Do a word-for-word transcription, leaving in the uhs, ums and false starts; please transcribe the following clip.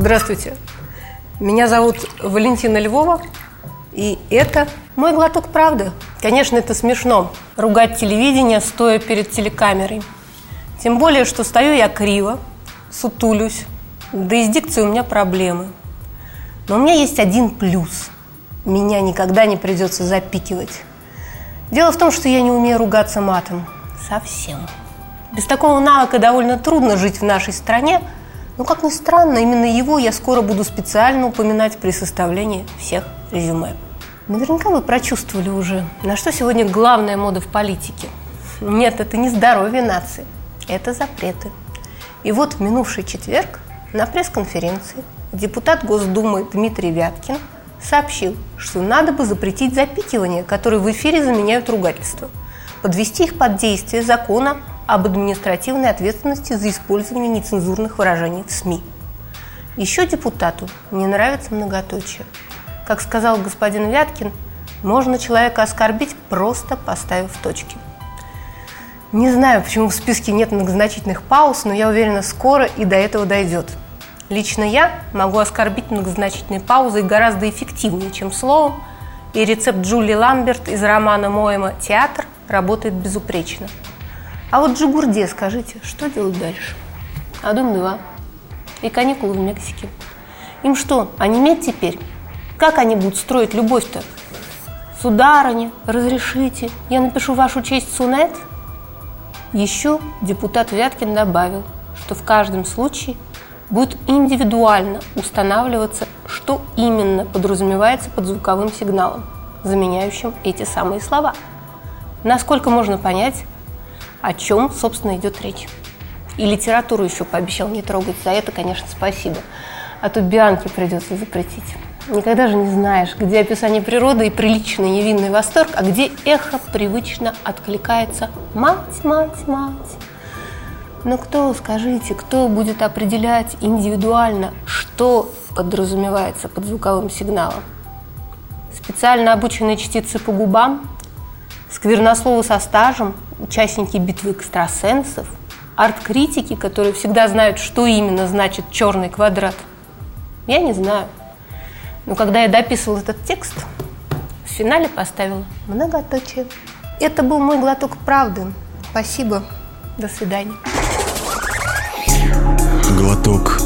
Здравствуйте, меня зовут Валентина Львова, и это мой глоток правды. Конечно, это смешно – ругать телевидение, стоя перед телекамерой. Тем более, что стою я криво, сутулюсь, да и с дикцией у меня проблемы. Но у меня есть один плюс – меня никогда не придется запикивать. Дело в том, что я не умею ругаться матом. Совсем. Без такого навыка довольно трудно жить в нашей стране, но, как ни странно, именно его я скоро буду специально упоминать при составлении всех резюме. Наверняка вы прочувствовали уже, на что сегодня главная мода в политике. Нет, это не здоровье нации, это запреты. И вот в минувший четверг на пресс-конференции депутат Госдумы Дмитрий Вяткин сообщил, что надо бы запретить запикивания, которые в эфире заменяют ругательство, подвести их под действие закона об административной ответственности за использование нецензурных выражений в СМИ. Еще депутату не нравится многоточие. Как сказал господин Вяткин, можно человека оскорбить, просто поставив точки. Не знаю, почему в списке нет многозначительных пауз, но я уверена, скоро и до этого дойдет. Лично я могу оскорбить многозначительной паузой гораздо эффективнее, чем словом, и рецепт Джулии Ламберт из романа Моэма «Театр» работает безупречно. А вот Джигурде скажите, что делать дальше? А дом два. И каникулы в Мексике. Им что, онеметь теперь? Как они будут строить любовь-то? Сударыня, разрешите, я напишу вашу честь сонет? Еще депутат Вяткин добавил, что в каждом случае будет индивидуально устанавливаться, что именно подразумевается под звуковым сигналом, заменяющим эти самые слова. Насколько можно понять, о чем, собственно, идет речь. И литературу еще пообещал не трогать. За это, конечно, спасибо. А то Бианке придется запретить. Никогда же не знаешь, где описание природы и приличный невинный восторг, а где эхо привычно откликается «мать, мать, мать». Но кто, скажите, кто будет определять индивидуально, что подразумевается под звуковым сигналом? Специально обученные чтецы по губам? Сквернословы со стажем, участники битвы экстрасенсов, арт-критики, которые всегда знают, что именно значит черный квадрат. Я не знаю. Но когда я дописывала этот текст, в финале поставила многоточие. Это был мой глоток правды. Спасибо. До свидания. Глоток